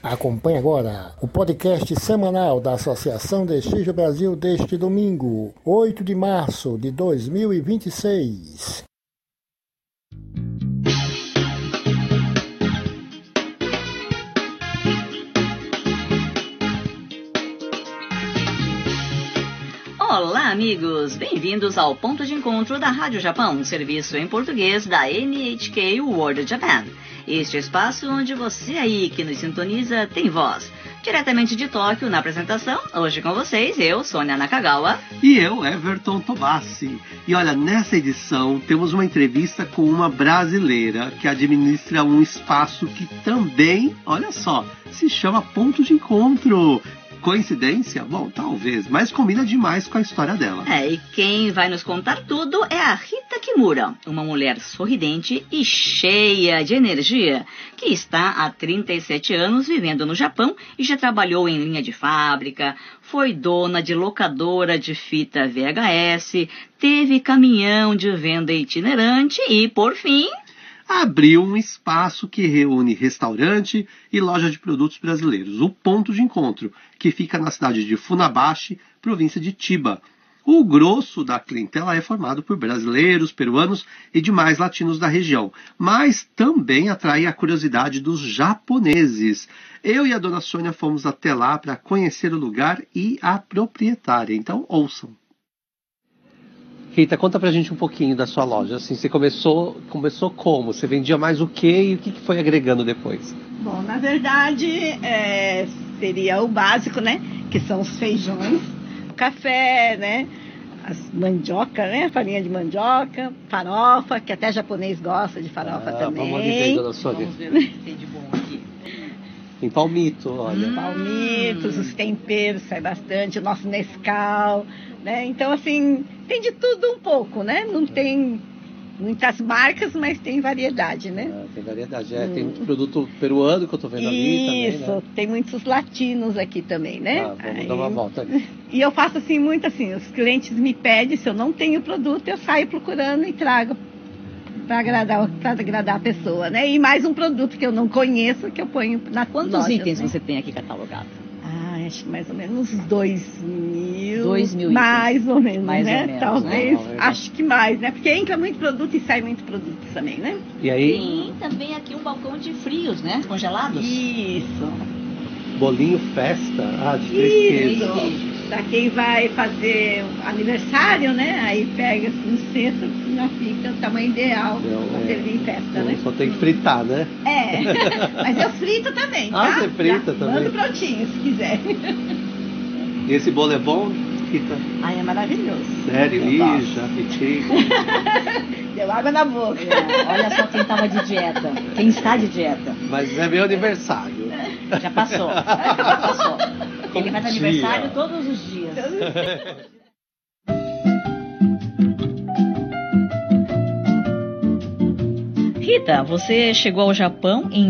Acompanhe agora o podcast semanal da Associação Destige Brasil deste domingo, 8 de março de 2026. Olá, amigos! Bem-vindos ao Ponto de Encontro da Rádio Japão, um serviço em português da NHK World Japan. Este espaço onde você aí que nos sintoniza tem voz. Diretamente de Tóquio, na apresentação, hoje com vocês, eu, Sônia Nakagawa. E eu, Everton Tobassi. E olha, nessa edição temos uma entrevista com uma brasileira que administra um espaço que também, olha só, se chama Ponto de Encontro. Coincidência? Bom, talvez, mas combina demais com a história dela. E quem vai nos contar tudo é a Rita Kimura, uma mulher sorridente e cheia de energia, que está há 37 anos vivendo no Japão e já trabalhou em linha de fábrica, foi dona de locadora de fita VHS, teve caminhão de venda itinerante e, por fim, abriu um espaço que reúne restaurante e loja de produtos brasileiros, o Ponto de Encontro, que fica na cidade de Funabashi, província de Chiba. O grosso da clientela é formado por brasileiros, peruanos e demais latinos da região, mas também atrai a curiosidade dos japoneses. Eu e a dona Sônia fomos até lá para conhecer o lugar e a proprietária, então ouçam. Rita, conta pra gente um pouquinho da sua loja. Assim, você começou como? Você vendia mais o quê e o que foi agregando depois? Bom, na verdade, seria o básico, né? Que são os feijões, o café, né? As mandioca, né? Farinha de mandioca, farofa, que até japonês gosta de farofa também. Vamos ver, dona Sônia. Vamos ver o que tem de bom aqui. Tem palmito, olha. Palmitos, os temperos, sai bastante, o nosso Nescau, né? Então, assim, tem de tudo um pouco, né? Não tem muitas marcas, mas tem variedade, né? Tem variedade, tem muito produto peruano que eu tô vendo ali Isso, também, né? Tem muitos latinos aqui também, né? Vamos dar uma volta ali. E eu faço assim, muito assim, os clientes me pedem, se eu não tenho produto, eu saio procurando e trago para agradar a pessoa, né? E mais um produto que eu não conheço, que eu ponho na Quantos lojas, itens né? você tem aqui catalogado? Acho que mais ou menos 2.000. 2.000 mais ou menos, mais né? ou menos, Talvez, né? acho que mais, né? Porque entra muito produto e sai muito produto também, né? E aí? Tem também aqui um balcão de frios, né? Congelados. Isso. Bolinho festa, de 3 Isso. queijos. Pra quem vai fazer aniversário, né? Aí pega assim, um cesto, já fica o tamanho ideal pra servir em festa, né? Só tem que fritar, né? Mas eu frito também, tá? Você frita já também? mando prontinho, se quiser. E esse bolo é bom, Rita? Ai, é maravilhoso. Sério? Eu Ih, gosto. já pedi. Deu água na boca. Olha só quem estava de dieta. Quem está de dieta. Mas é meu aniversário. Já passou. Já passou. Ele faz aniversário todos os dias. Rita, você chegou ao Japão em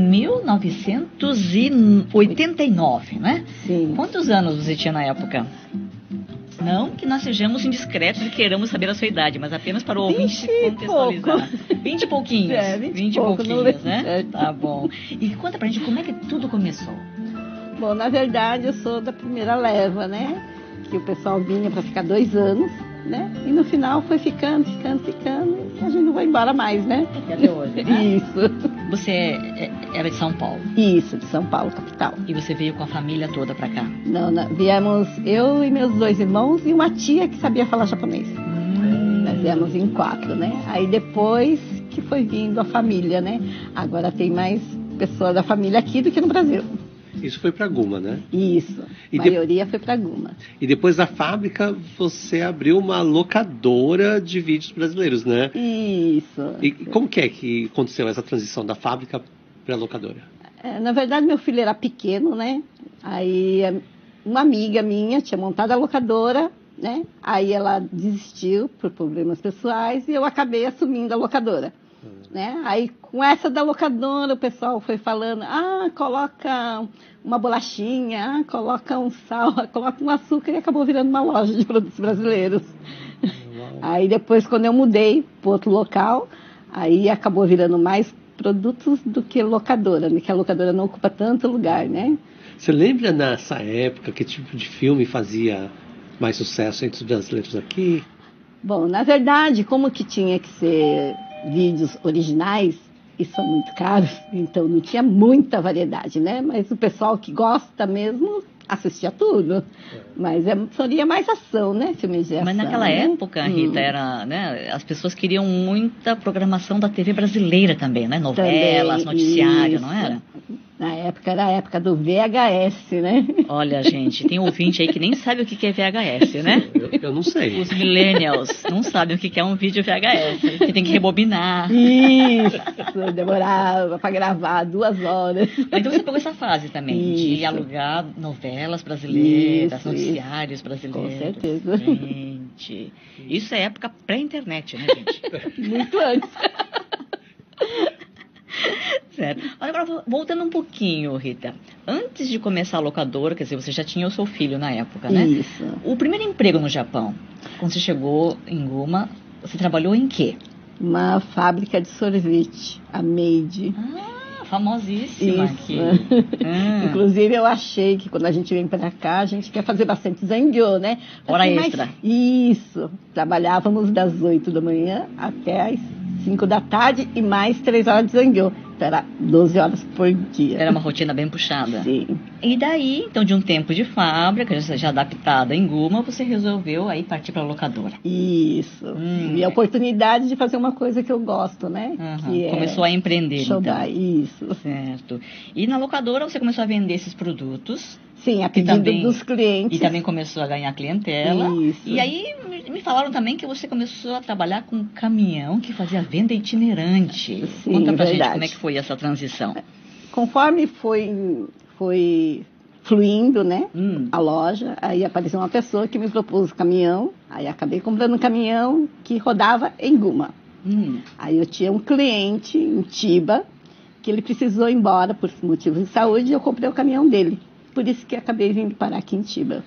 1989, né? Sim. Quantos anos você tinha na época? Não que nós sejamos indiscretos e queiramos saber a sua idade, mas apenas para o ouvinte contextualizar. 20 e pouquinhos. 20 e pouquinhos, né? Tá bom. E conta pra gente como é que tudo começou. Bom, na verdade eu sou da primeira leva, né? Que o pessoal vinha para ficar 2 anos, né? E no final foi ficando, e a gente não vai embora mais, né? Até hoje, né? Isso. Você era de São Paulo? Isso, de São Paulo, capital. E você veio com a família toda pra cá? Não, viemos eu e meus 2 irmãos e uma tia que sabia falar japonês. Nós viemos em 4, né? Aí depois que foi vindo a família, né? Agora tem mais pessoas da família aqui do que no Brasil. Isso foi para Guma, né? Isso, a maioria foi para Guma. E depois da fábrica, você abriu uma locadora de vídeos brasileiros, né? Isso. E como que aconteceu essa transição da fábrica para a locadora? Na verdade, meu filho era pequeno, né? Aí uma amiga minha tinha montado a locadora, né? Aí ela desistiu por problemas pessoais e eu acabei assumindo a locadora. Né? Aí com essa da locadora o pessoal foi falando, coloca uma bolachinha, coloca um sal, coloca um açúcar e acabou virando uma loja de produtos brasileiros. Aí depois quando eu mudei para outro local, aí acabou virando mais produtos do que locadora, né? Que a locadora não ocupa tanto lugar, né? Você lembra nessa época que tipo de filme fazia mais sucesso entre os brasileiros aqui? Bom, na verdade, como que tinha que ser vídeos originais, e são muito caros, então não tinha muita variedade, né? Mas o pessoal que gosta mesmo assistia tudo. Mas seria mais ação, né? Filmes de ação. Mas naquela época, Rita, era, né, as pessoas queriam muita programação da TV brasileira também, né? Novelas, Também, noticiário, isso. não era? Na época era a época do VHS, né? Olha, gente, tem ouvinte aí que nem sabe o que é VHS, né? Eu não sei. Os millennials não sabem o que é um vídeo VHS, que tem que rebobinar. Isso, demorava para gravar 2 horas. Então você pegou essa fase também, de Isso. alugar novelas brasileiras, Isso, noticiários brasileiros. Com certeza. Gente, isso é época pré-internet, né, gente? Muito antes. Certo. Agora, voltando um pouquinho, Rita. Antes de começar a locadora, quer dizer, você já tinha o seu filho na época, né? Isso. O primeiro emprego no Japão, quando você chegou em Guma, você trabalhou em quê? Uma fábrica de sorvete, a Made. Ah, famosíssima Isso. aqui. Inclusive, eu achei que quando a gente vem para cá, a gente quer fazer bastante zangyo, né? Hora Assim, extra. Isso. Trabalhávamos das 8 da manhã até as 5 da tarde e mais 3 horas de zangyo. Então, era 12 horas por dia. Era uma rotina bem puxada. Sim. E daí, então, de um tempo de fábrica, já adaptada em Guma, você resolveu aí partir para a locadora. Isso. E a oportunidade de fazer uma coisa que eu gosto, né? Uhum. Que Começou a empreender, showbar. então. Isso. Certo. E na locadora você começou a vender esses produtos. Sim, a pedido dos clientes. E também começou a ganhar clientela. Isso. E aí me falaram também que você começou a trabalhar com um caminhão que fazia venda itinerante. Sim, Conta pra gente verdade. como é que foi essa transição. Conforme foi fluindo, né, a loja, aí apareceu uma pessoa que me propôs o caminhão, aí acabei comprando um caminhão que rodava em Guma. Aí eu tinha um cliente em Chiba, que ele precisou ir embora por motivos de saúde, e eu comprei o caminhão dele. Por isso que acabei vindo parar aqui em Chiba.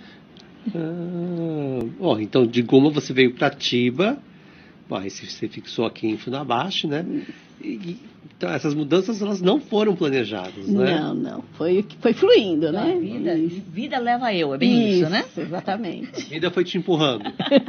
Então de Guma você veio para Chiba, aí você fixou aqui em Funabashi, né? Então essas mudanças elas não foram planejadas, né? Não. Foi fluindo, Então, né? vida leva eu, é bem isso, né? Exatamente. A vida foi te empurrando.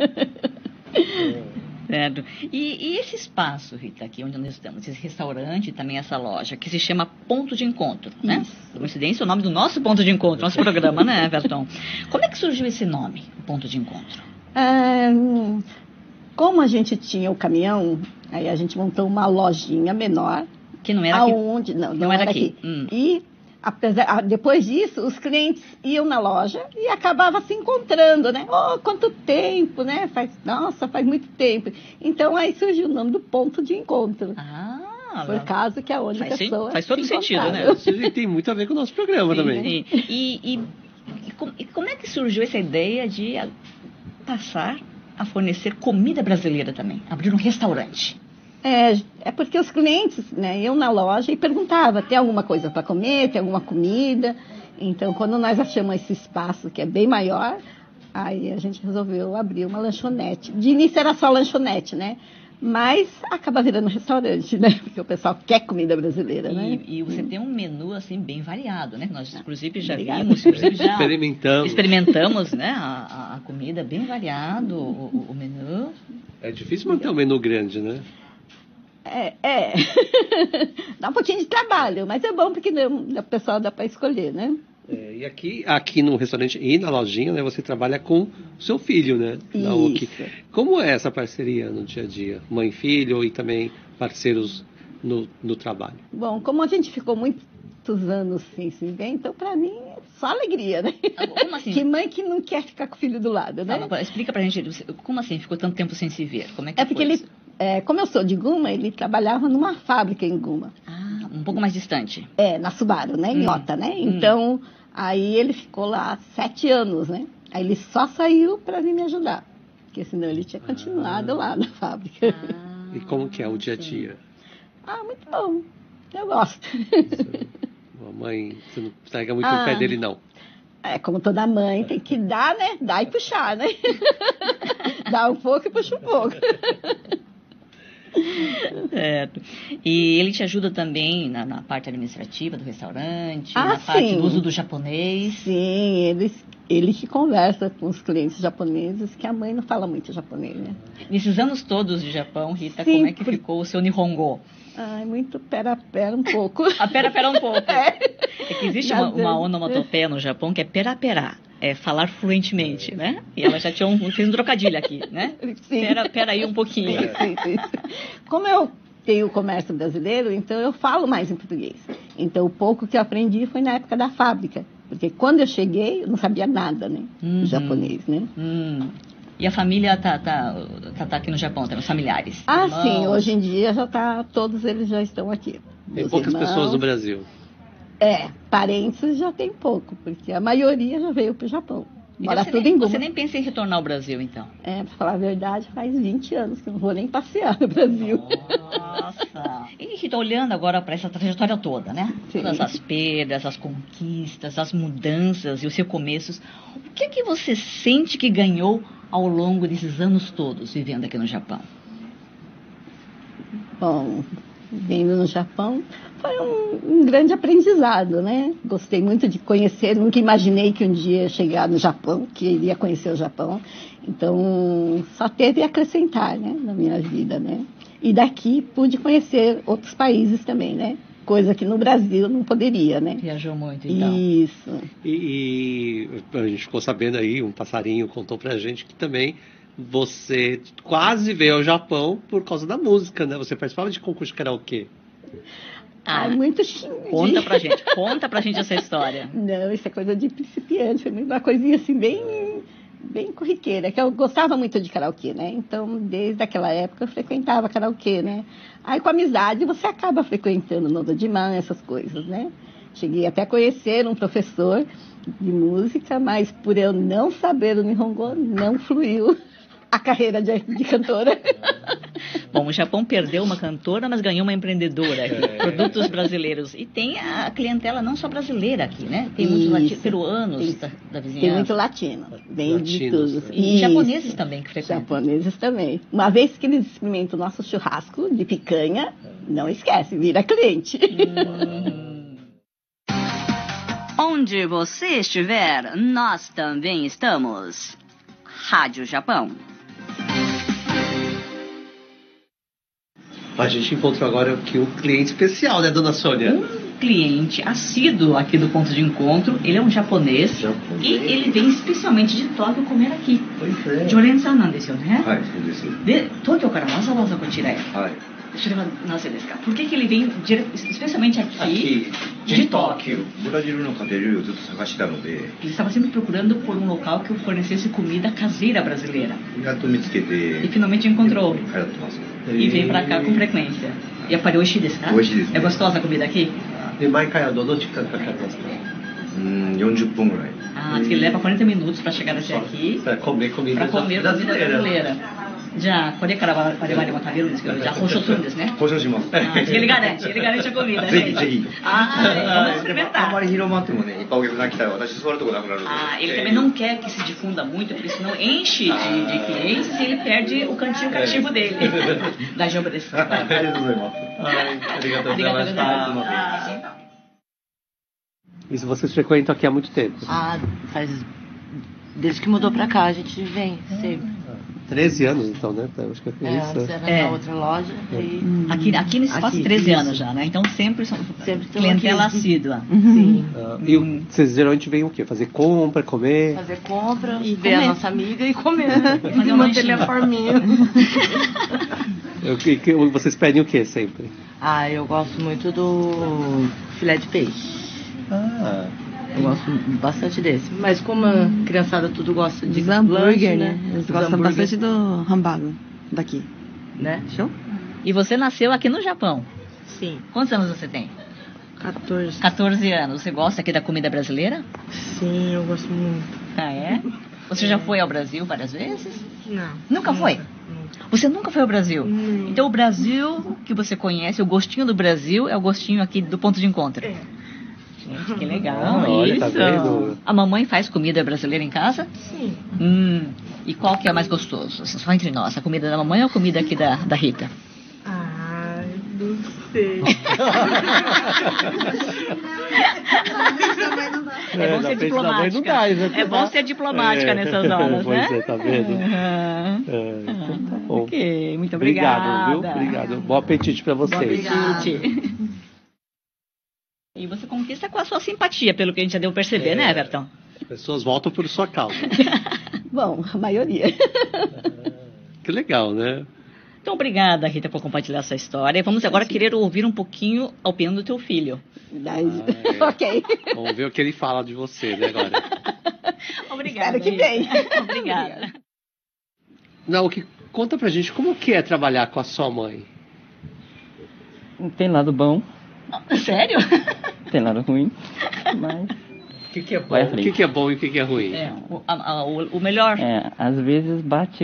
Certo. E esse espaço, Rita, aqui onde nós estamos, esse restaurante e também essa loja, que se chama Ponto de Encontro, né? Por coincidência, é o nome do nosso Ponto de Encontro, nosso programa, né, Everton? Como é que surgiu esse nome, Ponto de Encontro? Como a gente tinha o caminhão, aí a gente montou uma lojinha menor. Que não era aqui? Aonde, não era aqui. E depois disso, os clientes iam na loja e acabavam se encontrando, né? Oh, quanto tempo, né? Faz muito tempo. Então, aí surgiu o nome do Ponto de Encontro. Por causa que é onde a pessoa faz todo sentido, né? Isso tem muito a ver com o nosso programa também. E como é que surgiu essa ideia de passar a fornecer comida brasileira também? Abrir um restaurante? É porque os clientes, né, iam na loja e perguntavam, tem alguma coisa para comer, tem alguma comida? Então, quando nós achamos esse espaço que é bem maior, aí a gente resolveu abrir uma lanchonete. De início era só lanchonete, né? Mas acaba virando restaurante, né? Porque o pessoal quer comida brasileira, né? E você tem um menu, assim, bem variado, né? Nós, inclusive, já Obrigada. vimos, já experimentamos, né? A comida bem variado, o menu. É difícil manter um menu grande, né? Dá um pouquinho de trabalho, mas é bom porque o pessoal dá para escolher, né? E aqui no restaurante e na lojinha, né, você trabalha com o seu filho, né? Isso. Como é essa parceria no dia a dia? Mãe e filho e também parceiros no trabalho? Bom, como a gente ficou muitos anos sem se ver, então para mim é só alegria, né? Como assim? Que mãe que não quer ficar com o filho do lado, né? Explica pra gente, como assim ficou tanto tempo sem se ver? Como é que porque ele, como eu sou de Guma, ele trabalhava numa fábrica em Guma. Um pouco mais distante. Na Subaru, né? Em Ota, né? Então, aí ele ficou lá 7 anos, né? Aí ele só saiu para vir me ajudar, porque senão ele tinha continuado lá na fábrica. E como que é o dia a dia? Muito bom. Eu gosto. Mãe, você não pega muito no pé dele, não. Como toda mãe, tem que dar, né? Dar e puxar, né? Dá um pouco e puxa um pouco. Certo. E ele te ajuda também na parte administrativa do restaurante, Ah, na parte sim. do uso do japonês? Sim, ele que conversa com os clientes japoneses, que a mãe não fala muito japonês, né? Nesses anos todos de Japão, Rita, Sim, como é que ficou o seu Nihongo? Ai, muito pera um pouco. Pera um pouco. É que existe Já uma deu. onomatopeia no Japão que é pera. É falar fluentemente, né? E ela já fez um trocadilho aqui, né? Sim. Pera aí um pouquinho. Sim. Como eu tenho o comércio brasileiro, então eu falo mais em português. Então o pouco que eu aprendi foi na época da fábrica. Porque quando eu cheguei, eu não sabia nada, né? Uhum. Japonês, né? E a família tá aqui no Japão, tem os familiares? Ah, irmãos? sim, hoje em dia todos eles já estão aqui. Tem Meus poucas irmãos, pessoas no Brasil. Parentes já tem pouco, porque a maioria já veio para o Japão. E Mora você tudo nem, em você Guma. nem pensa em retornar ao Brasil, então? Pra falar a verdade, faz 20 anos que eu não vou nem passear no Brasil. Nossa! E Rita, olhando agora para essa trajetória toda, né? Sim. Todas as perdas, as conquistas, as mudanças e os seus começos, o que é que você sente que ganhou ao longo desses anos todos vivendo aqui no Japão? Bom, vivendo no Japão foi um grande aprendizado, né? Gostei muito de conhecer, nunca imaginei que um dia ia chegar no Japão, que iria conhecer o Japão. Então, só teve a acrescentar, né, na minha vida, né? E daqui pude conhecer outros países também, né? Coisa que no Brasil não poderia, né? Viajou muito, então. Isso. E a gente ficou sabendo aí, um passarinho contou pra gente que também você quase veio ao Japão por causa da música, né? Você participava de concurso de karaokê. Muito Conta pra gente essa história. Não, isso é coisa de principiante, foi uma coisinha assim bem corriqueira, que eu gostava muito de karaokê, né? Então, desde aquela época eu frequentava karaokê, né? Aí com a amizade você acaba frequentando Noda de Man, essas coisas, né? Cheguei até a conhecer um professor de música, mas por eu não saber o Nihongo, não fluiu a carreira de cantora. Bom, o Japão perdeu uma cantora, mas ganhou uma empreendedora aqui, produtos brasileiros. E tem a clientela não só brasileira aqui, né? Tem muitos peruanos da vizinhança. Tem muito latino, vem de tudo. E japoneses também que frequentam. Japoneses também. Uma vez que eles experimentam o nosso churrasco de picanha, não esquece, vira cliente. Onde você estiver, nós também estamos. Rádio Japão. A gente encontrou agora aqui um cliente especial, né, dona Sônia? Um cliente assíduo aqui do ponto de encontro. Ele é um japonês. E ele vem especialmente de Tóquio comer aqui. Joren-sanなんですよね。 はい、そうです。 で、東京からわざわざこちらへ。 はい。 それはなぜですか? Por que ele vem especialmente aqui de Tóquio? ブラジルの家庭料理をずっと探してたので、 Ele estava sempre procurando por um local que fornecesse comida caseira brasileira. やっと見つけて E finalmente encontrou. 通ってます。 E vem pra cá com frequência. E a oishi desu ka? 美味しいですね。 É gostosa a comida aqui? で、毎回はどの時間かかりますか? 40分ぐらい。 Ah, diz que ele leva 40 minutos para chegar até aqui Para comer comida para comer comida brasileira. Já, これから我々も食べるんですけど、じゃあ保証するんですね。 交渉します。 Ah, diz que ele garante a comida. ぜひぜひ。 Ah, vamos あん experimentar. まり広まってもね、いっぱいお客さん来たら私座るとこなくなるので。 Ah, ele também não quer que se difunda muito, porque senão enche de clientes e ele perde o cantinho cativo dele. Da Joba desse. ありがとうございます。 ありがとうございました。 Ah, Isso vocês frequentam aqui há muito tempo? Desde que mudou pra cá, a gente vem sempre. 13 anos, então, né? Acho que é isso. Antes era na outra loja. E... Aqui nesse espaço Aqui, 13 isso. anos já, né? Então sempre são Sempre clientela aqui. assídua. Sim. E vocês geralmente vêm o quê? Fazer compra, comer? Fazer compra, E ver comer. a nossa amiga e comer. fazer E um manter ele lanchinho. a forminha. Vocês pedem o quê sempre? Eu gosto muito do filé de peixe. Eu gosto bastante desse. Mas como a criançada tudo gosta de Dos hambúrguer, lanche, né? Eles Dos gostam hambúrguer, bastante do hambúrguer daqui. né? Show? E você nasceu aqui no Japão. Sim. Quantos anos você tem? 14. 14 anos. Você gosta aqui da comida brasileira? Sim, eu gosto muito. Ah, é? Você já foi ao Brasil várias vezes? Não. Nunca foi? Você nunca foi ao Brasil? Não. Então o Brasil que você conhece, o gostinho do Brasil é o gostinho aqui do ponto de encontro. É. Gente, que legal, Olha, isso. tá vendo? A mamãe faz comida brasileira em casa? Sim. E qual que é mais gostoso? Só entre nós, a comida da mamãe ou a comida aqui da Rita? sei. É bom ser diplomática. É bom ser diplomática nessas horas, né? Pois é, tá vendo? Uhum. Tá bom. Ok, muito obrigada. Obrigado, viu? Obrigado. Bom apetite pra vocês. Bom apetite. E você conquista com a sua simpatia, pelo que a gente já deu a perceber, né, Everton? As pessoas voltam por sua causa. Bom, a maioria. Que legal, né? Então, obrigada, Rita, por compartilhar essa história. Vamos agora querer ouvir um pouquinho a opinião do teu filho. Ok. Vamos ver o que ele fala de você, né, agora? Obrigada. Espero que bem. Obrigada. Não, conta pra gente como que é trabalhar com a sua mãe. Tem lado bom, Sério? tem lado ruim, mas O que é bom? Vai à O frente. que é bom e o que é ruim? É, o melhor. às vezes bate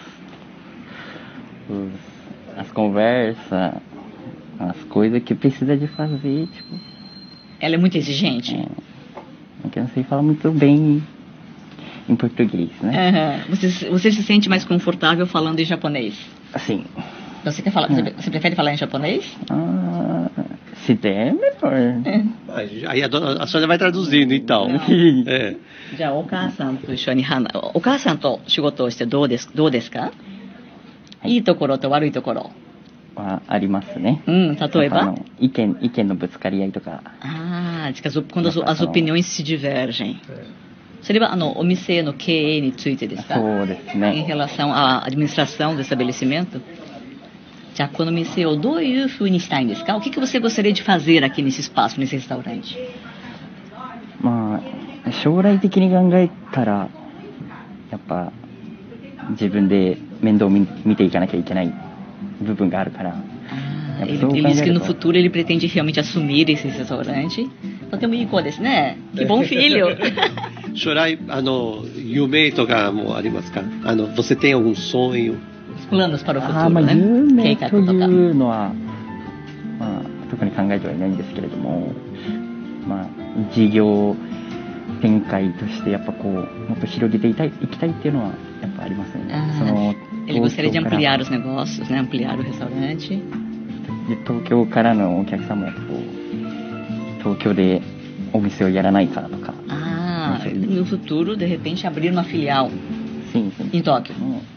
as conversas, as coisas que precisa de fazer, tipo, Ela é muito exigente. que eu não sei falar muito bem em português, né? Aham. Você se sente mais confortável falando em japonês? Assim, Você quer falar? Você prefere falar em japonês? se der, melhor. Aí a Sônia vai traduzindo, então. É. じゃあお母さんと一緒にお母さんと仕事をしてどうですか？いいところと悪いところ。 はありますね。 例えば？ 意見のぶつかり合いとか。 diz que quando as opiniões se divergem. それはお店の経営についてですか？ そうですね。 Em relação à administração do estabelecimento? じゃあこの店をどういう風にしたいんですか？O que você gostaria de fazer aqui nesse espaço, nesse restaurante? まあ将来的に考えたらやっぱ自分で面倒見ていかなきゃいけない部分があるから。 Ele diz que no futuro ele pretende realmente assumir esse restaurante. Então tem um ícone desse, né? Que bom filho! 将来夢とかもありますか？você tem algum sonho? Os planos para o futuro, まあ、 né? 夢とい計画とか。 うのは、まあ、特に考えてはいないんですけれども、まあ、事業展開としてやっぱこうもっと広げていきたいっていうのはやっぱありますね。 Ele gostaria de ampliar os negócios, né? Ampliar o restaurante. で東京からのお客さんもやっぱこう東京でお店をやらないかとか。 No futuro, de repente, abrir uma filial sim. em Tóquio.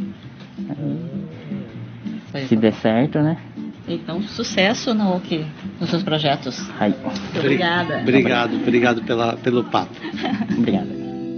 Se der certo, né? Então, sucesso nos seus projetos. Muito obrigada. Obrigado pelo papo. Obrigado.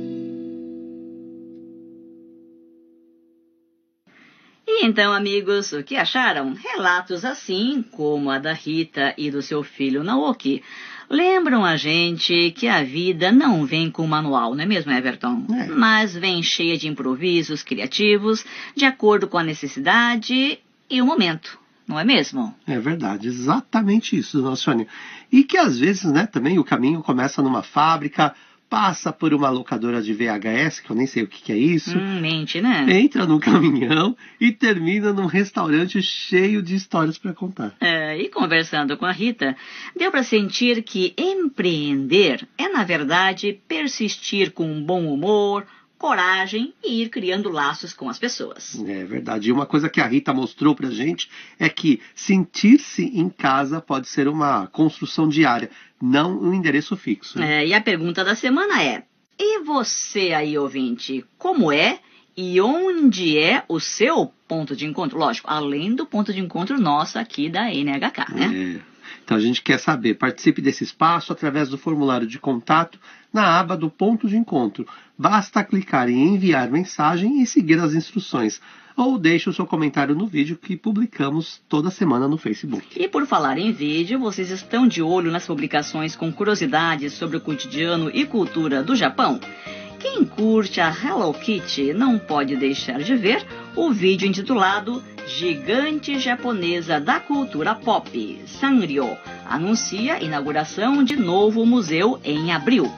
E então, amigos, o que acharam? Relatos assim, como a da Rita e do seu filho Naoki, lembram a gente que a vida não vem com manual, não é mesmo, Everton? Mas vem cheia de improvisos criativos, de acordo com a necessidade e o momento, não é mesmo? É verdade, exatamente isso, dona Sônia. E que às vezes, né, também o caminho começa numa fábrica, passa por uma locadora de VHS, que eu nem sei o que é isso. Mente, né? Entra num caminhão e termina num restaurante cheio de histórias para contar. E conversando com a Rita, deu para sentir que empreender é, na verdade, persistir com bom humor, coragem e ir criando laços com as pessoas. É verdade. E uma coisa que a Rita mostrou pra gente é que sentir-se em casa pode ser uma construção diária, não um endereço fixo. E a pergunta da semana é: e você aí, ouvinte, como é e onde é o seu ponto de encontro? Lógico, além do ponto de encontro nosso aqui da NHK, né? Então a gente quer saber, participe desse espaço através do formulário de contato na aba do ponto de encontro. Basta clicar em enviar mensagem e seguir as instruções. Ou deixe o seu comentário no vídeo que publicamos toda semana no Facebook. E por falar em vídeo, vocês estão de olho nas publicações com curiosidades sobre o cotidiano e cultura do Japão? Quem curte a Hello Kitty não pode deixar de ver o vídeo intitulado Gigante Japonesa da Cultura Pop, Sanrio, anuncia a inauguração de novo museu em abril.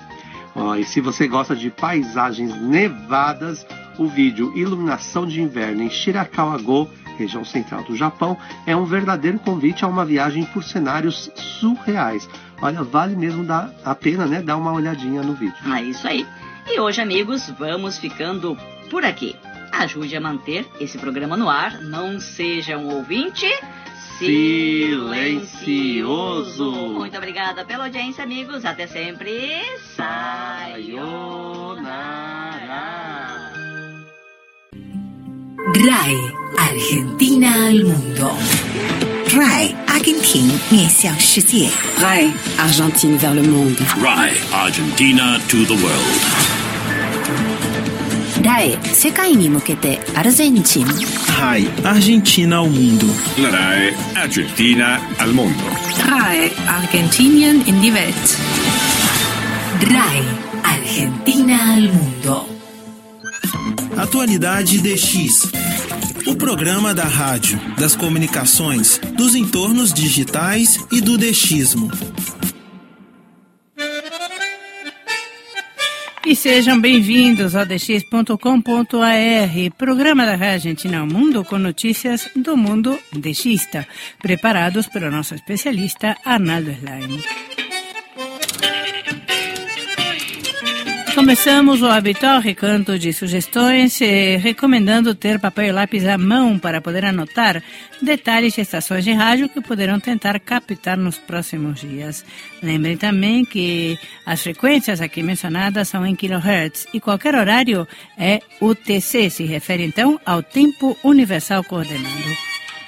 E se você gosta de paisagens nevadas, o vídeo Iluminação de Inverno em Shirakawa-go, região central do Japão, é um verdadeiro convite a uma viagem por cenários surreais. Olha, vale mesmo a pena, né, dar uma olhadinha no vídeo. É isso aí. E hoje, amigos, vamos ficando por aqui. Ajude a manter esse programa no ar. Não seja um ouvinte, silencioso. Muito obrigada pela audiência, amigos. Até sempre. Sayonara. RAI Argentina al mundo. RAI Argentina 面向世界。RAI Argentine vers le monde. RAI Argentina to the world. RAI 世界に向けてアルゼンチン。 RAI Argentina ao mundo. La RAI Argentina al mundo. RAI Argentinien in die Welt. RAI Argentina al mundo. Atualidade DX. O programa da rádio, das comunicações, dos entornos digitais e do DXismo. E sejam bem-vindos ao dx.com.ar, programa da Rádio Argentina ao Mundo com notícias do mundo dxista, preparados pelo nosso especialista Arnaldo Slime. Começamos o habitual recanto de sugestões, recomendando ter papel e lápis à mão para poder anotar detalhes de estações de rádio que poderão tentar captar nos próximos dias. Lembrem também que as frequências aqui mencionadas são em kHz e qualquer horário é UTC, se refere então ao Tempo Universal Coordenado.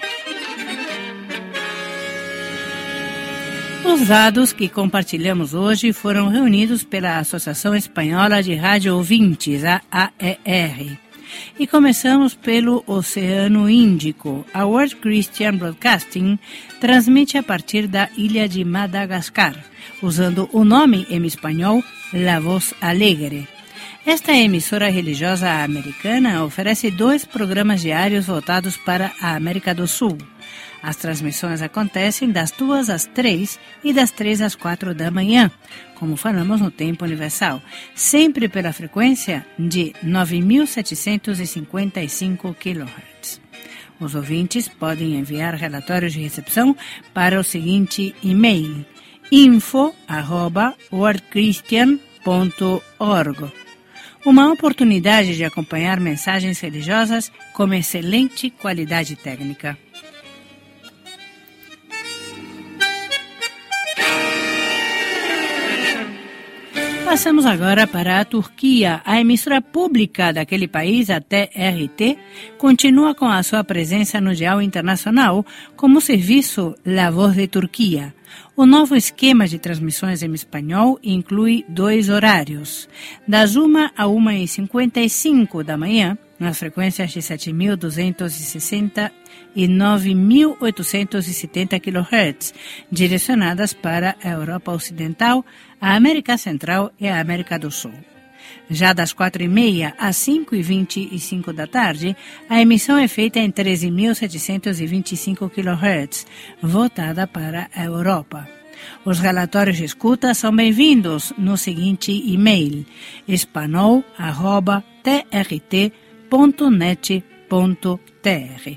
Os dados que compartilhamos hoje foram reunidos pela Associação Espanhola de Rádio Ouvintes, a AER. E começamos pelo Oceano Índico. A World Christian Broadcasting transmite a partir da ilha de Madagascar, usando o nome em espanhol La Voz Alegre. Esta emissora religiosa americana oferece 2 programas diários voltados para a América do Sul. As transmissões acontecem das 2 às 3 e das 3 às 4 da manhã, como falamos no Tempo Universal, sempre pela frequência de 9.755 kHz. Os ouvintes podem enviar relatórios de recepção para o seguinte e-mail: info@worldchristian.org. Uma oportunidade de acompanhar mensagens religiosas com excelente qualidade técnica. Passamos agora para a Turquia. A emissora pública daquele país, a TRT, continua com a sua presença no dial internacional como serviço La Voz de Turquia. O novo esquema de transmissões em espanhol inclui 2 horários, das 1 a 1h55 da manhã, nas frequências de 7.260 e 9.870 kHz, direcionadas para a Europa Ocidental, a América Central e a América do Sul. Já das 4h30 às 5h25 da tarde, a emissão é feita em 13.725 kHz, voltada para a Europa. Os relatórios de escuta são bem-vindos no seguinte e-mail: espanhol@trt.net.tr.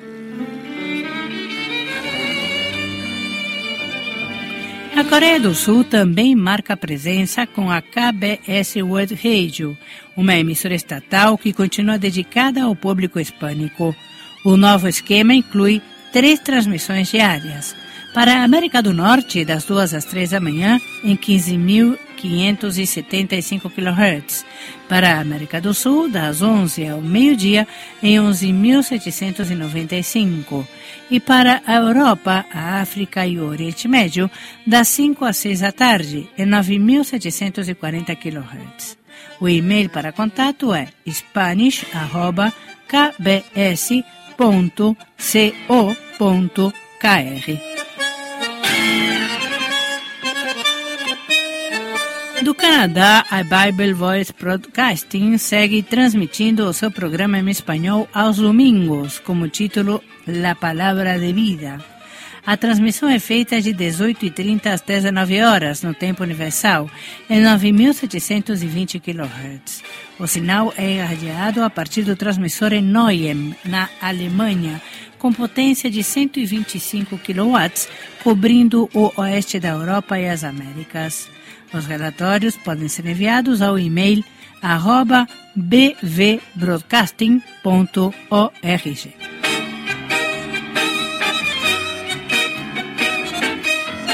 A Coreia do Sul também marca presença com a KBS World Radio, uma emissora estatal que continua dedicada ao público hispânico. O novo esquema inclui 3 transmissões diárias. Para a América do Norte, das 2 às 3 da manhã, em 15.575 kHz. Para a América do Sul, das 11 ao meio-dia, em 11.795. E para a Europa, a África e o Oriente Médio, das 5 às 6 da tarde, em 9.740 kHz. O e-mail para contato é spanish@kbs.co.kr. Do Canadá, a Bible Voice Broadcasting segue transmitindo o seu programa em espanhol aos domingos, com o título La Palabra de Vida. A transmissão é feita de 18h30 às 19 horas, no Tempo Universal, em 9.720 kHz. O sinal é irradiado a partir do transmissor em Neuem, na Alemanha, com potência de 125 kW, cobrindo o oeste da Europa e as Américas. Os relatórios podem ser enviados ao e-mail @bvbroadcasting.org.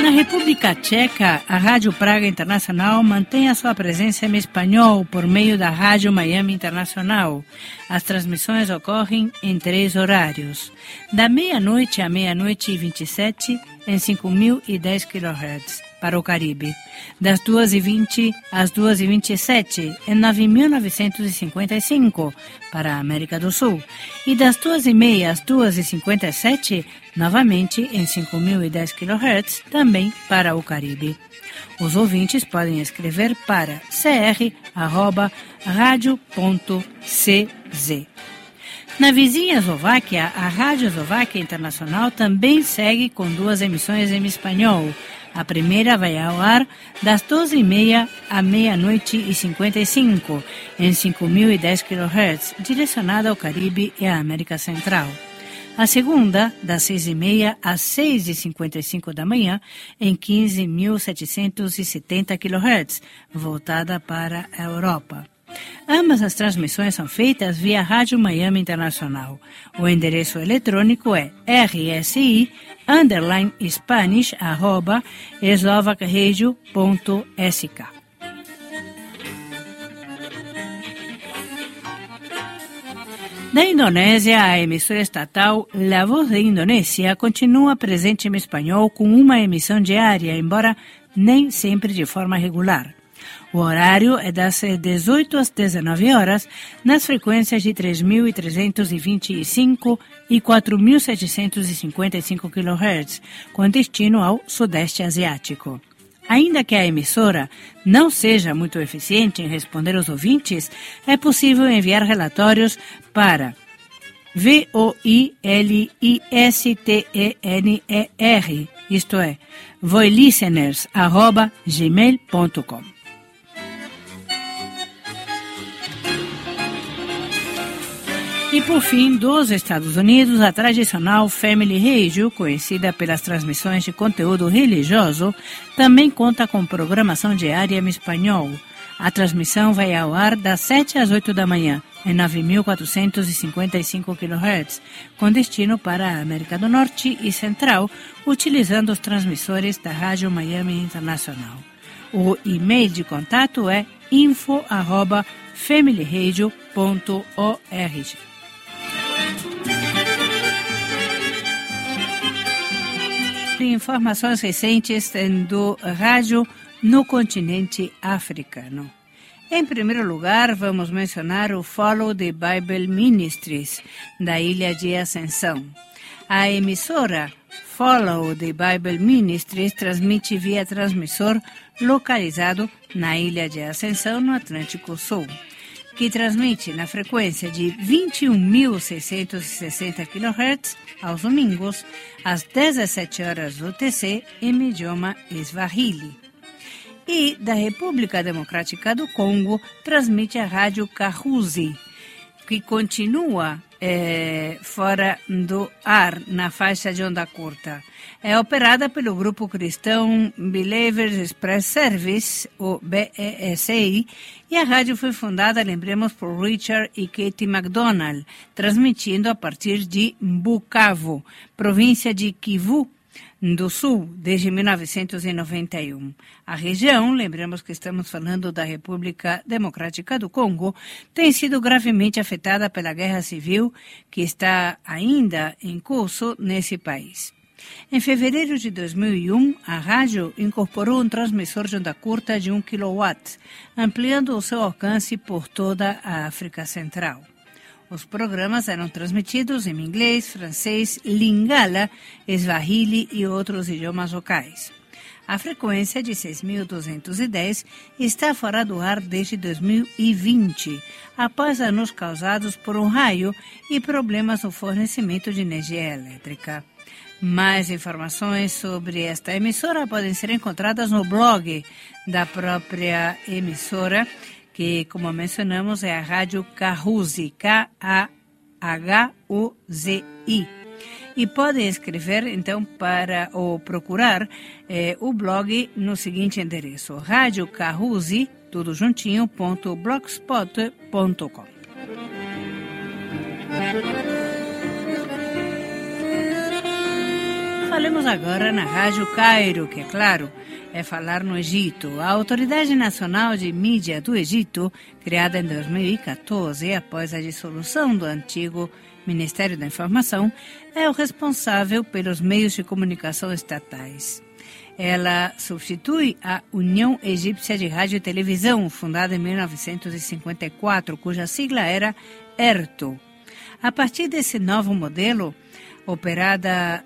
Na República Tcheca, a Rádio Praga Internacional mantém a sua presença em espanhol por meio da Rádio Miami Internacional. As transmissões ocorrem em 3 horários. Da meia-noite à meia-noite e 27, em 5.010 kHz, para o Caribe. Das 2h20 às 2h27, em 9.955, para a América do Sul. E das 2h30 às 2h57, novamente em 5.010 kHz, também para o Caribe. Os ouvintes podem escrever para cr@radio.cz. Na vizinha Eslováquia, a Rádio Eslováquia Internacional também segue com 2 emissões em espanhol. A primeira vai ao ar das 12h30 à meia-noite e 55, em 5.010 kHz, direcionada ao Caribe e à América Central. A segunda, das 6h30 às 6h55 da manhã, em 15.770 kHz, voltada para a Europa. Ambas as transmissões são feitas via Rádio Miami Internacional. O endereço eletrônico é rsi_spanish@slovacradio.sk. Na Indonésia, a emissora estatal La Voz de Indonésia continua presente em espanhol com uma emissão diária, embora nem sempre de forma regular. O horário é das 18 às 19 horas nas frequências de 3.325 e 4.755 kHz, com destino ao Sudeste Asiático. Ainda que a emissora não seja muito eficiente em responder aos ouvintes, é possível enviar relatórios para VOILISTENER, isto é, voilisteners@gmail.com. E por fim, dos Estados Unidos, a tradicional Family Radio, conhecida pelas transmissões de conteúdo religioso, também conta com programação diária em espanhol. A transmissão vai ao ar das 7 às 8 da manhã, em 9.455 kHz, com destino para a América do Norte e Central, utilizando os transmissores da Rádio Miami Internacional. O e-mail de contato é info@familyradio.org. Informações recentes do rádio no continente africano. Em primeiro lugar, vamos mencionar o Follow the Bible Ministries, da Ilha de Ascensão. A emissora Follow the Bible Ministries transmite via transmissor localizado na Ilha de Ascensão, no Atlântico Sul, que transmite na frequência de 21.660 kHz aos domingos, às 17 horas UTC, em idioma Swahili. E da República Democrática do Congo, transmite a Rádio Kahuzi, que continua fora do ar, na faixa de onda curta. É operada pelo grupo cristão Believers Express Service, o BESI, e a rádio foi fundada, lembremos, por Richard e Katie McDonald, transmitindo a partir de Bukavu, província de Kivu do Sul, desde 1991. A região, lembramos que estamos falando da República Democrática do Congo, tem sido gravemente afetada pela guerra civil que está ainda em curso nesse país. Em fevereiro de 2001, a rádio incorporou um transmissor de onda curta de 1 kW, ampliando o seu alcance por toda a África Central. Os programas eram transmitidos em inglês, francês, lingala, swahili e outros idiomas locais. A frequência de 6.210 está fora do ar desde 2020, após danos causados por um raio e problemas no fornecimento de energia elétrica. Mais informações sobre esta emissora podem ser encontradas no blog da própria emissora, que, como mencionamos, é a Rádio Kahuzi, K-A-H-U-Z-I. E podem escrever, então, para ou procurar o blog no seguinte endereço: radiokahuzi, tudo juntinho, .blogspot.com. falemos agora na Rádio Cairo, que, é claro, é falar no Egito. A Autoridade Nacional de Mídia do Egito, criada em 2014, após a dissolução do antigo Ministério da Informação, é o responsável pelos meios de comunicação estatais. Ela substitui a União Egípcia de Rádio e Televisão, fundada em 1954, cuja sigla era ERTO. A partir desse novo modelo, opera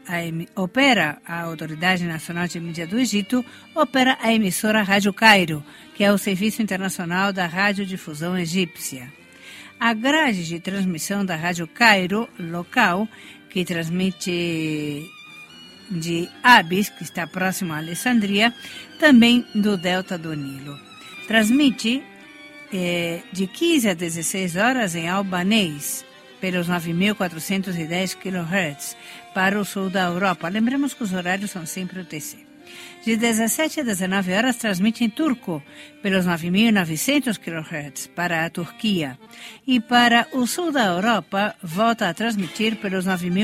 a Autoridade Nacional de Mídia do Egito, opera a emissora Rádio Cairo, que é o Serviço Internacional da Radiodifusão Egípcia. A grade de transmissão da Rádio Cairo, local, que transmite de Abis, que está próximo a Alessandria, também do Delta do Nilo. Transmite de 15 a 16 horas em albanês, pelos 9.410 kHz, para o sul da Europa. Lembremos que os horários são sempre UTC. De 17 a 19 horas, transmite em turco, pelos 9.900 kHz, para a Turquia. E para o sul da Europa, volta a transmitir pelos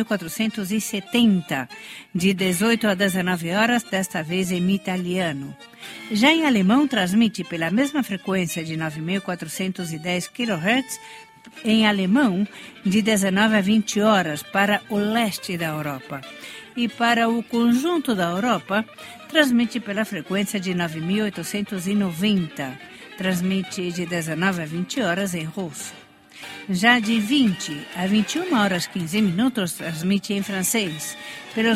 9.470, de 18 a 19 horas, desta vez em italiano. Já em alemão, transmite pela mesma frequência de 9.410 kHz, em alemão, de 19 a 20 horas, para o leste da Europa. E para o conjunto da Europa, transmite pela frequência de 9.890. Transmite de 19 a 20 horas em russo. Já de 20 a 21 horas 15 minutos, transmite em francês, pelos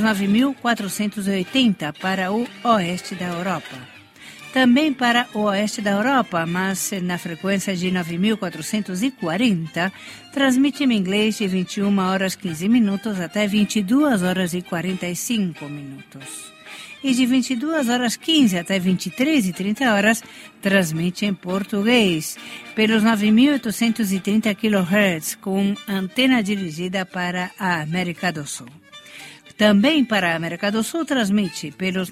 9.480 para o oeste da Europa. Também para o oeste da Europa, mas na frequência de 9.440, transmite em inglês de 21 horas 15 minutos até 22 horas e 45 minutos. E de 22 horas 15 até 23 e 30 horas, transmite em português, pelos 9.830 kHz, com antena dirigida para a América do Sul. Também para a América do Sul, transmite pelos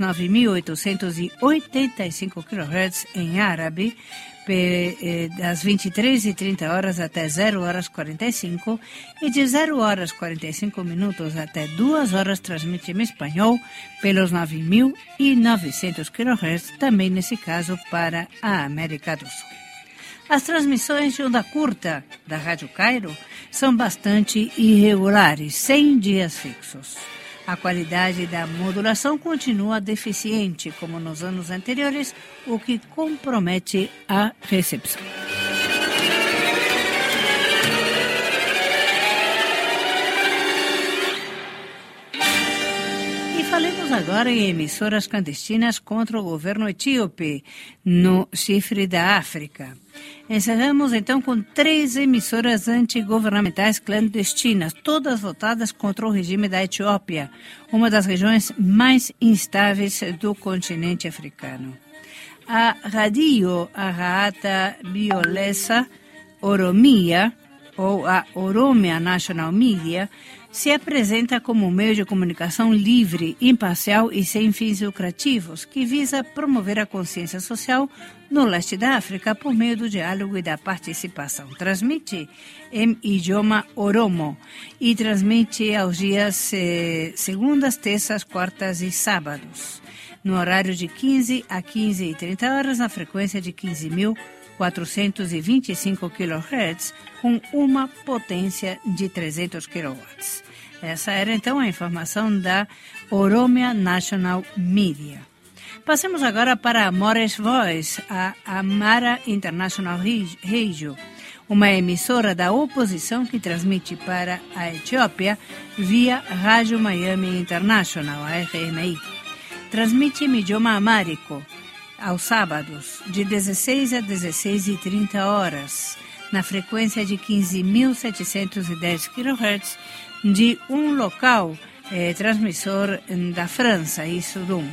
9.885 kHz em árabe, das 23 e 30 horas até 0 horas 45, e de 0 horas 45 minutos até 2 horas transmite em espanhol, pelos 9.900 kHz, também nesse caso para a América do Sul. As transmissões de onda curta da Rádio Cairo são bastante irregulares, sem dias fixos. A qualidade da modulação continua deficiente, como nos anos anteriores, o que compromete a recepção. E falemos agora em emissoras clandestinas contra o governo etíope, no chifre da África. Encerramos então com 3 emissoras antigovernamentais clandestinas, todas votadas contra o regime da Etiópia, uma das regiões mais instáveis do continente africano. A Radio Arraata Biolesa Oromia, ou a Oromia National Media, se apresenta como um meio de comunicação livre, imparcial e sem fins lucrativos, que visa promover a consciência social no leste da África por meio do diálogo e da participação. Transmite em idioma Oromo e transmite aos dias segundas, terças, quartas e sábados, no horário de 15 a 15 e 30 horas, na frequência de 15.425 kHz, com uma potência de 300 kW. Essa era então a informação da Oromia National Media. Passemos agora para a Mores Voice, a Amara International Radio, uma emissora da oposição que transmite para a Etiópia via Rádio Miami International, a RMI. Transmite em idioma amárico aos sábados, de 16 a 16 e 30 horas, na frequência de 15.710 kHz, de um local transmissor da França, Issoudun.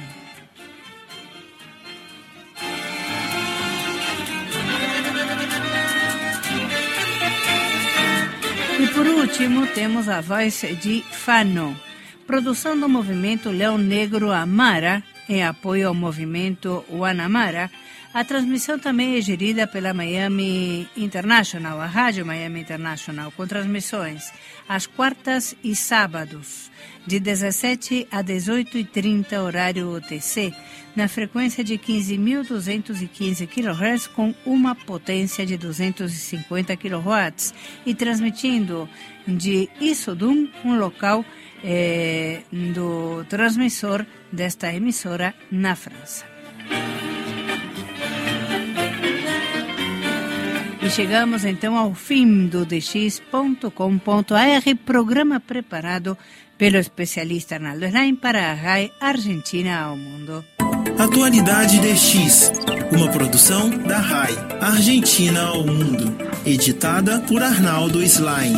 E por último, temos a voz de Fano, produção do movimento Leão Negro Amara, em apoio ao movimento Wanamara. A transmissão também é gerida pela Miami International, a Rádio Miami International, com transmissões às quartas e sábados, de 17 a 18h30, horário UTC, na frequência de 15.215 kHz, com uma potência de 250 kW, e transmitindo de Issoudun, um local do transmissor desta emissora na França. E chegamos então ao fim do dx.com.br, programa preparado pelo especialista Arnaldo Slain para a RAI Argentina ao Mundo. Atualidade DX, uma produção da RAI Argentina ao Mundo, editada por Arnaldo Slain.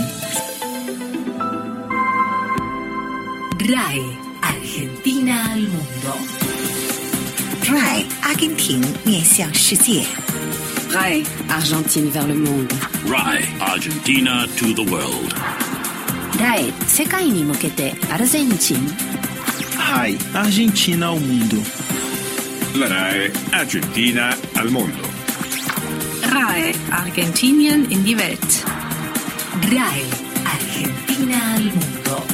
RAI Argentina al Mundo. RAI Argentina 面向世界。RAI Argentine vers le monde. RAI Argentina to the world. RAI 世界に向けてアルゼンチン。 RAI Argentina ao Mundo. La RAI Argentina al Mundo. RAI Argentinien in die Welt. RAI Argentina al Mundo.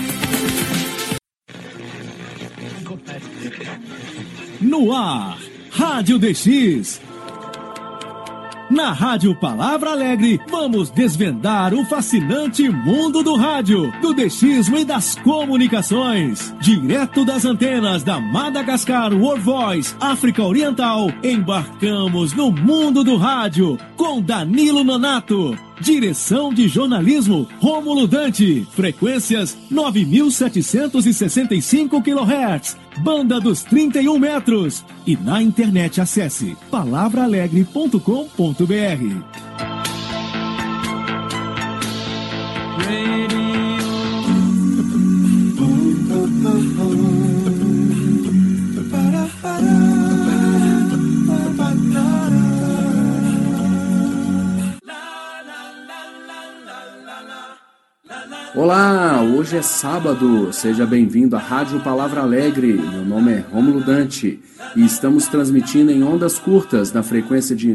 No ar, Rádio DX. Na Rádio Palavra Alegre, vamos desvendar o fascinante mundo do rádio, do DXismo e das comunicações. Direto das antenas da Madagascar World Voice, África Oriental, embarcamos no mundo do rádio com Danilo Nonato. Direção de jornalismo, Rômulo Dante. Frequências 9.765 kHz. Banda dos 31 metros. E na internet acesse palavraalegre.com.br. Olá, hoje é sábado, seja bem-vindo à Rádio Palavra Alegre, meu nome é Rômulo Dante e estamos transmitindo em ondas curtas na frequência de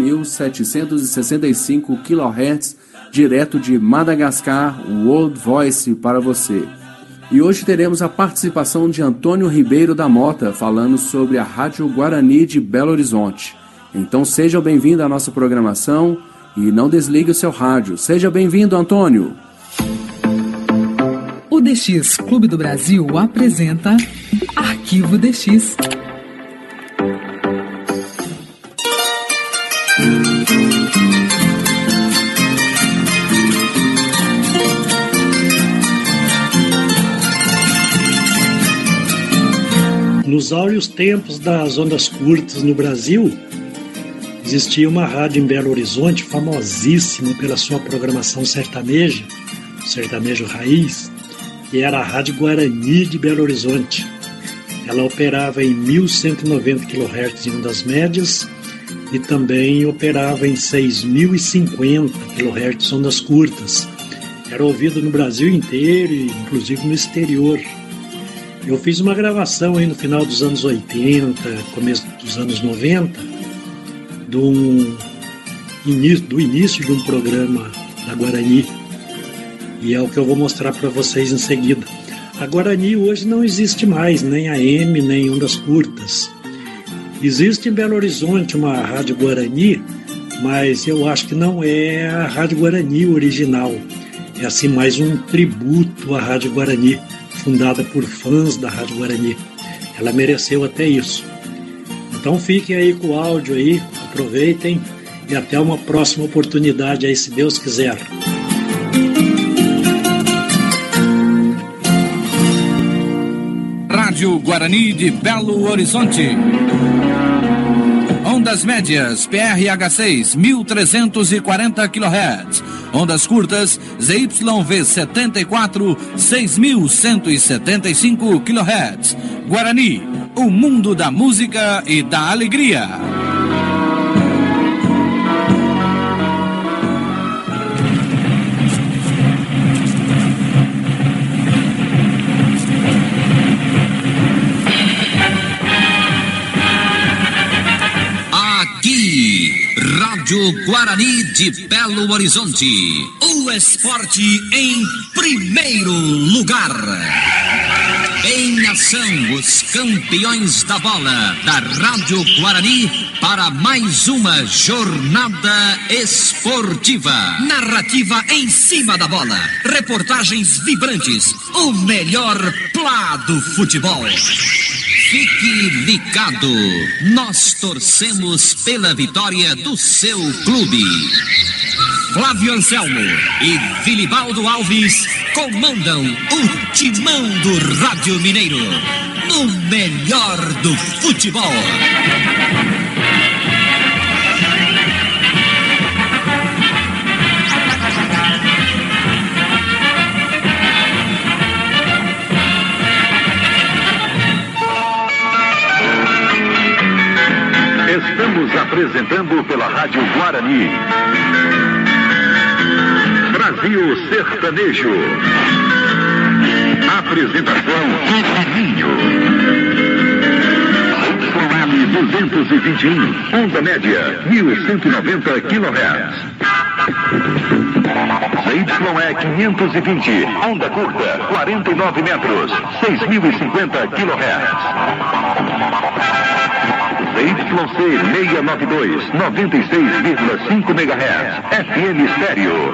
9.765 kHz, direto de Madagascar, World Voice para você. E hoje teremos a participação de Antônio Ribeiro da Mota, falando sobre a Rádio Guarani de Belo Horizonte. Então sejam bem-vindos à nossa programação e não desligue o seu rádio. Seja bem-vindo, Antônio! O DX Clube do Brasil apresenta Arquivo DX. Nos áureos tempos das ondas curtas no Brasil, existia uma rádio em Belo Horizonte famosíssima pela sua programação sertaneja, sertanejo raiz, que era a Rádio Guarani de Belo Horizonte. Ela operava em 1.190 kHz em ondas médias e também operava em 6.050 kHz ondas curtas. Era ouvido no Brasil inteiro e inclusive no exterior. Eu fiz uma gravação aí no final dos anos 80, começo dos anos 90, do início de um programa da Guarani. E é o que eu vou mostrar para vocês em seguida. A Guarani hoje não existe mais, nem AM, nem ondas curtas. Existe em Belo Horizonte uma Rádio Guarani, mas eu acho que não é a Rádio Guarani original. É assim mais um tributo à Rádio Guarani, fundada por fãs da Rádio Guarani. Ela mereceu até isso. Então fiquem aí com o áudio aí, aproveitem e até uma próxima oportunidade aí, se Deus quiser. Rádio Guarani de Belo Horizonte. Ondas médias, PRH6, 1.340 kHz. Ondas curtas, ZYV74, 6.175 kHz. Guarani, o mundo da música e da alegria. Rádio Guarani de Belo Horizonte. O esporte em primeiro lugar. Em ação, os campeões da bola da Rádio Guarani para mais uma jornada esportiva. Narrativa em cima da bola, reportagens vibrantes, o melhor plá do futebol. Fique ligado, nós torcemos pela vitória do seu clube. Flávio Anselmo e Vilibaldo Alves comandam o timão do Rádio Mineiro, no melhor do futebol. Estamos apresentando pela Rádio Guarani Brasil Sertanejo. Apresentação Juninho. YM 221, onda média 1190 kHz. ZYE 520, onda curta 49 metros, 6050 kHz. ZYC 692, 96,5 MHz, FM estéreo.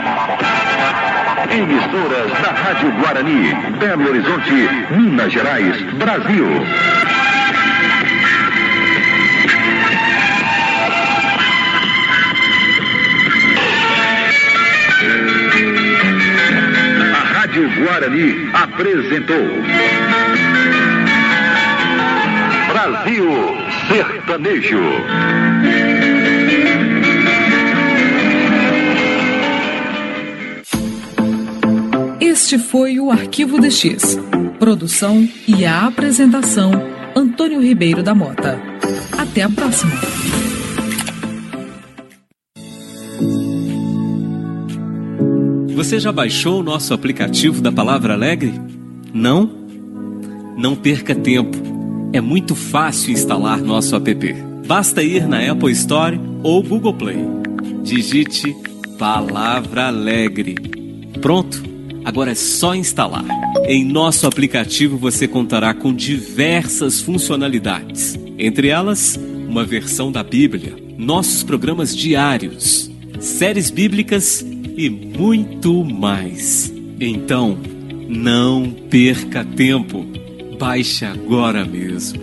Emissoras da Rádio Guarani, Belo Horizonte, Minas Gerais, Brasil. A Rádio Guarani apresentou Brasil Sertanejo. Este foi o Arquivo DX. Produção e a apresentação, Antônio Ribeiro da Mota. Até a próxima. Você já baixou o nosso aplicativo da Palavra Alegre? Não? Não perca tempo. É muito fácil instalar nosso app. Basta ir na Apple Store ou Google Play. Digite Palavra Alegre. Pronto, agora é só instalar. Em nosso aplicativo você contará com diversas funcionalidades. Entre elas, uma versão da Bíblia, nossos programas diários, séries bíblicas e muito mais. Então, não perca tempo. Baixe agora mesmo.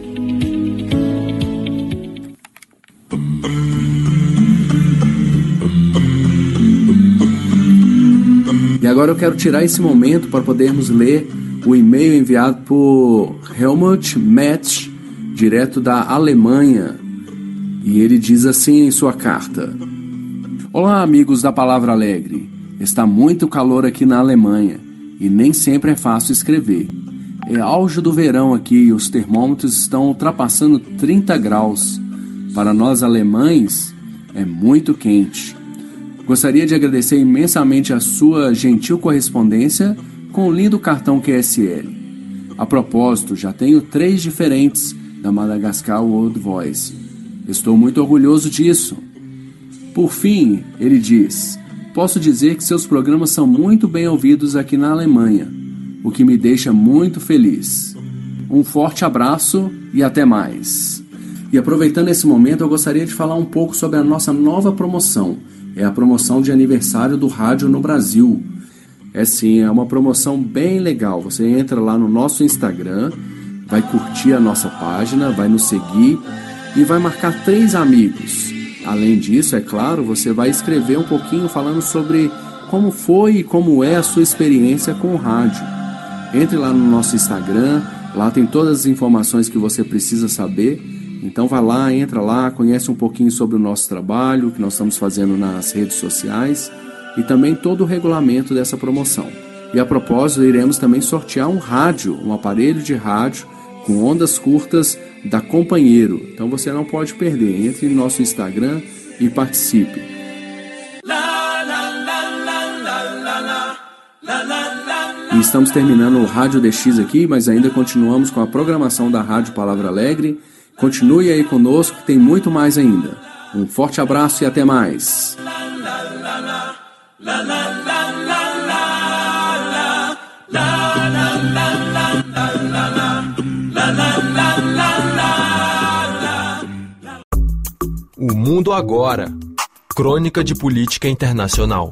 E agora eu quero tirar esse momento para podermos ler o e-mail enviado por Helmut Metz, direto da Alemanha. E ele diz assim em sua carta: Olá, amigos da Palavra Alegre. Está muito calor aqui na Alemanha e nem sempre é fácil escrever. É auge do verão aqui e os termômetros estão ultrapassando 30 graus. Para nós alemães, é muito quente. Gostaria de agradecer imensamente a sua gentil correspondência com o lindo cartão QSL. A propósito, já tenho 3 diferentes da Madagascar World Voice. Estou muito orgulhoso disso. Por fim, ele diz: posso dizer que seus programas são muito bem ouvidos aqui na Alemanha, o que me deixa muito feliz. Um forte abraço e até mais. E aproveitando esse momento, eu gostaria de falar um pouco sobre a nossa nova promoção. É a promoção de aniversário do rádio no Brasil. É sim, é uma promoção bem legal. Você entra lá no nosso Instagram, vai curtir a nossa página, vai nos seguir e vai marcar 3 amigos. Além disso, é claro, você vai escrever um pouquinho falando sobre como foi e como é a sua experiência com o rádio. Entre lá no nosso Instagram, lá tem todas as informações que você precisa saber. Então vai lá, entra lá, conhece um pouquinho sobre o nosso trabalho, o que nós estamos fazendo nas redes sociais e também todo o regulamento dessa promoção. E a propósito, iremos também sortear um rádio, um aparelho de rádio com ondas curtas da Companheiro. Então você não pode perder. Entre no nosso Instagram e participe. E estamos terminando o Rádio DX aqui, mas ainda continuamos com a programação da Rádio Palavra Alegre. Continue aí conosco que tem muito mais ainda. Um forte abraço e até mais. O Mundo Agora. Crônica de Política Internacional.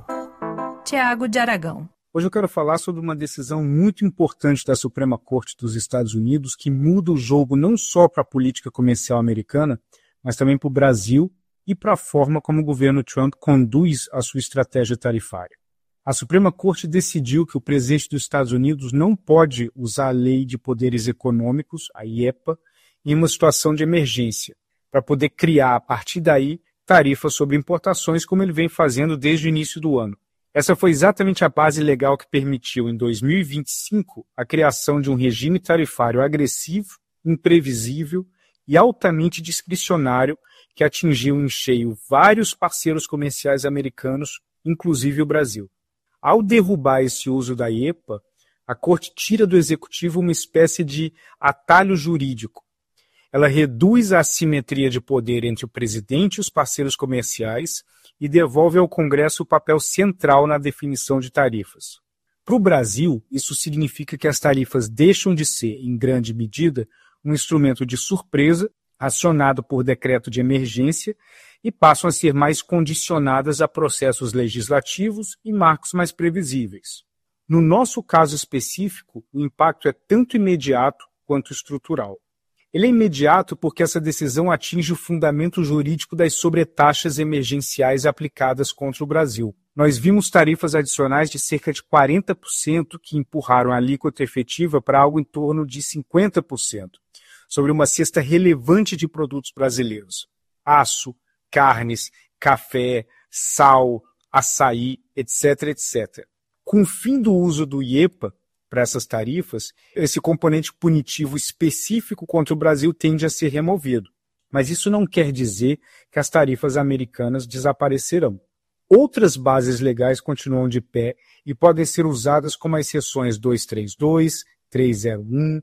Tiago de Aragão. Hoje eu quero falar sobre uma decisão muito importante da Suprema Corte dos Estados Unidos que muda o jogo não só para a política comercial americana, mas também para o Brasil e para a forma como o governo Trump conduz a sua estratégia tarifária. A Suprema Corte decidiu que o presidente dos Estados Unidos não pode usar a Lei de Poderes Econômicos, a IEPA, em uma situação de emergência, para poder criar, a partir daí, tarifas sobre importações, como ele vem fazendo desde o início do ano. Essa foi exatamente a base legal que permitiu, em 2025, a criação de um regime tarifário agressivo, imprevisível e altamente discricionário que atingiu em cheio vários parceiros comerciais americanos, inclusive o Brasil. Ao derrubar esse uso da IEPA, a Corte tira do Executivo uma espécie de atalho jurídico. Ela reduz a assimetria de poder entre o presidente e os parceiros comerciais e devolve ao Congresso o papel central na definição de tarifas. Para o Brasil, isso significa que as tarifas deixam de ser, em grande medida, um instrumento de surpresa, acionado por decreto de emergência, e passam a ser mais condicionadas a processos legislativos e marcos mais previsíveis. No nosso caso específico, o impacto é tanto imediato quanto estrutural. Ele é imediato porque essa decisão atinge o fundamento jurídico das sobretaxas emergenciais aplicadas contra o Brasil. Nós vimos tarifas adicionais de cerca de 40% que empurraram a alíquota efetiva para algo em torno de 50%, sobre uma cesta relevante de produtos brasileiros: aço, carnes, café, sal, açaí, etc., etc. Com o fim do uso do IEPA para essas tarifas, esse componente punitivo específico contra o Brasil tende a ser removido. Mas isso não quer dizer que as tarifas americanas desaparecerão. Outras bases legais continuam de pé e podem ser usadas como as seções 232, 301,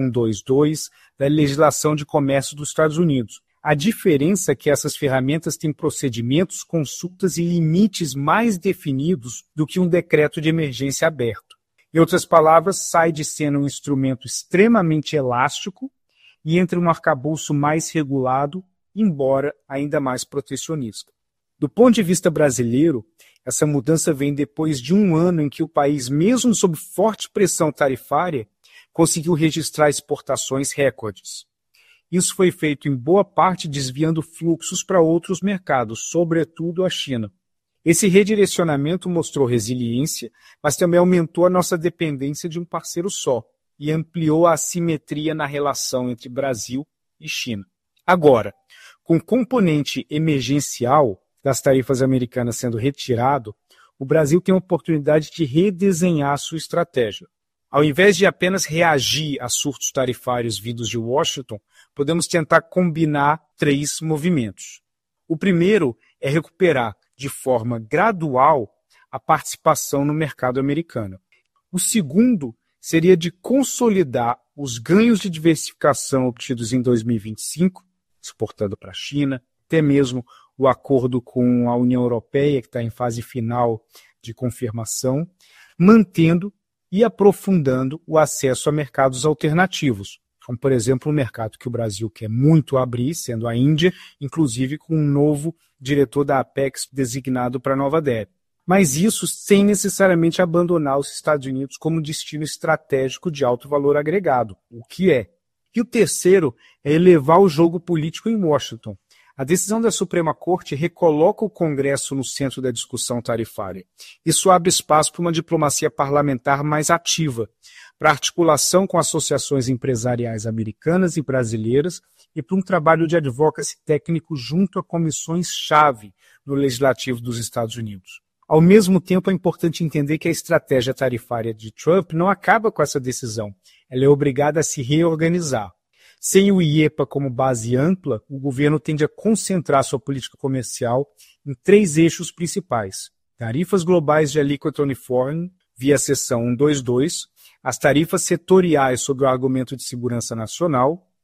122 da legislação de comércio dos Estados Unidos. A diferença é que essas ferramentas têm procedimentos, consultas e limites mais definidos do que um decreto de emergência aberto. Em outras palavras, sai de sendo um instrumento extremamente elástico e entra em um arcabouço mais regulado, embora ainda mais protecionista. Do ponto de vista brasileiro, essa mudança vem depois de um ano em que o país, mesmo sob forte pressão tarifária, conseguiu registrar exportações recordes. Isso foi feito em boa parte desviando fluxos para outros mercados, sobretudo a China. Esse redirecionamento mostrou resiliência, mas também aumentou a nossa dependência de um parceiro só e ampliou a assimetria na relação entre Brasil e China. Agora, com o componente emergencial das tarifas americanas sendo retirado, o Brasil tem a oportunidade de redesenhar a sua estratégia. Ao invés de apenas reagir a surtos tarifários vindos de Washington, podemos tentar combinar 3 movimentos. O primeiro é recuperar de forma gradual a participação no mercado americano. O segundo seria de consolidar os ganhos de diversificação obtidos em 2025, exportando para a China, até mesmo o acordo com a União Europeia, que está em fase final de confirmação, mantendo e aprofundando o acesso a mercados alternativos, como, por exemplo, o mercado que o Brasil quer muito abrir, sendo a Índia, inclusive com um novo diretor da Apex designado para Nova Delhi. Mas isso sem necessariamente abandonar os Estados Unidos como destino estratégico de alto valor agregado, o que é. E o terceiro é elevar o jogo político em Washington. A decisão da Suprema Corte recoloca o Congresso no centro da discussão tarifária. Isso abre espaço para uma diplomacia parlamentar mais ativa, para articulação com associações empresariais americanas e brasileiras e para um trabalho de advocacy técnico junto a comissões-chave no Legislativo dos Estados Unidos. Ao mesmo tempo, é importante entender que a estratégia tarifária de Trump não acaba com essa decisão. Ela é obrigada a se reorganizar. Sem o IEPA como base ampla, o governo tende a concentrar sua política comercial em 3 eixos principais: tarifas globais de alíquota uniforme, via seção 122, as tarifas setoriais sob o argumento de segurança nacional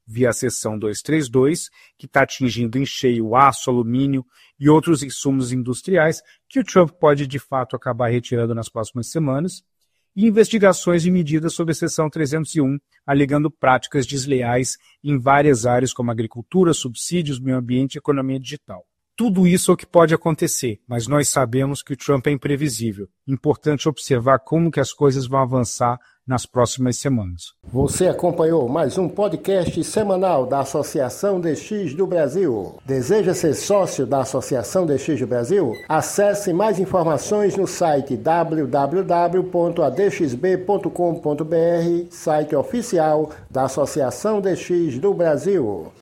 via a seção 232, que está atingindo em cheio o aço, alumínio e outros insumos industriais que o Trump pode, de fato, acabar retirando nas próximas semanas, e investigações e medidas sobre a seção 301, alegando práticas desleais em várias áreas como agricultura, subsídios, meio ambiente e economia digital. Tudo isso é o que pode acontecer, mas nós sabemos que o Trump é imprevisível. Importante observar como que as coisas vão avançar nas próximas semanas. Você acompanhou mais um podcast semanal da Associação DX do Brasil. Deseja ser sócio da Associação DX do Brasil? Acesse mais informações no site www.adxb.com.br, site oficial da Associação DX do Brasil.